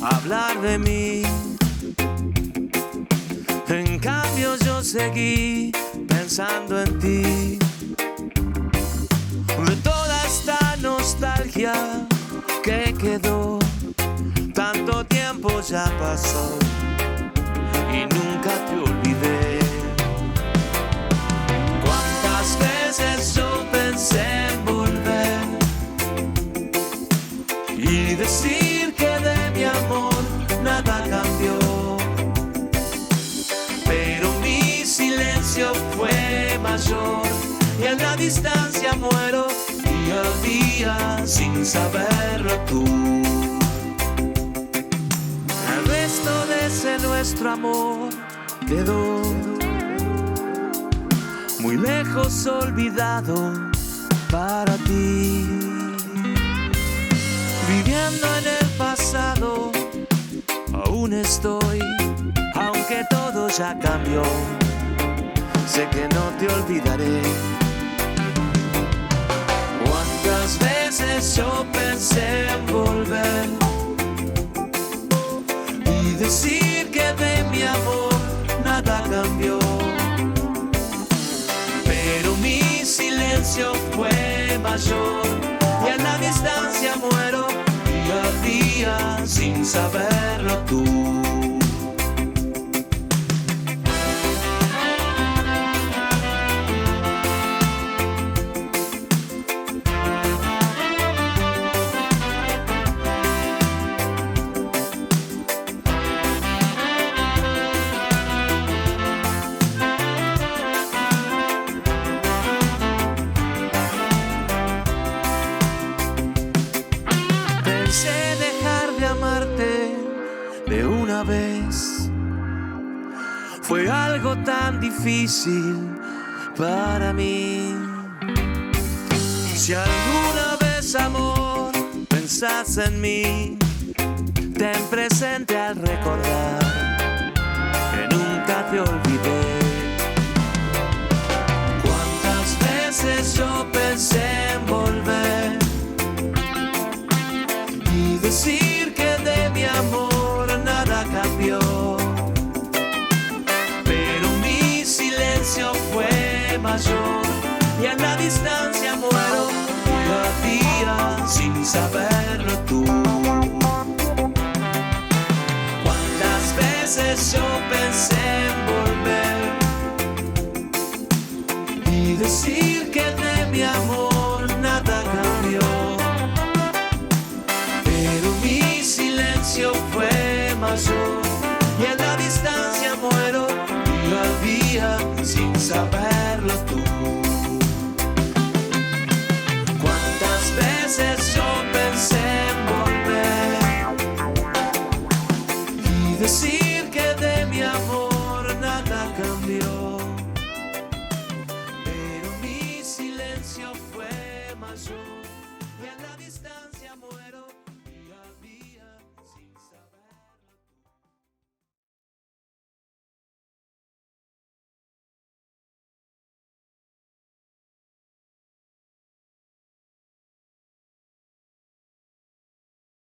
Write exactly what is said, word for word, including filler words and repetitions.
hablar de mí. En cambio yo seguí pensando en ti. De toda esta nostalgia que quedó, tanto tiempo ya pasó y nunca te olvidé. Cuántas veces yo pensé en volver y decir que de mi amor nada cambió, pero mi silencio fue mayor y en la distancia muero día a día sin saberlo tú. El resto de ese nuestro amor quedó muy lejos, olvidado para ti. Viviendo en el pasado aún estoy, aunque todo ya cambió, sé que no te olvidaré. Cuántas veces yo pensé en volver y decir que de mi amor nada cambió, pero mi silencio fue mayor y en la distancia muero día a día sin saberlo tú. Pensé dejar de amarte de una vez, fue algo tan difícil para mí. Si alguna vez, amor, pensás en mí, ten presente al recordar que nunca te olvidé. Cuántas veces yo pensé en volver y decir que de mi amor nada cambió, pero mi silencio fue mayor y en la distancia muero día a día sin saberlo tú. Cuántas veces yo pensé en volver y decir que de mi amor nada cambió, pero mi silencio fue mayor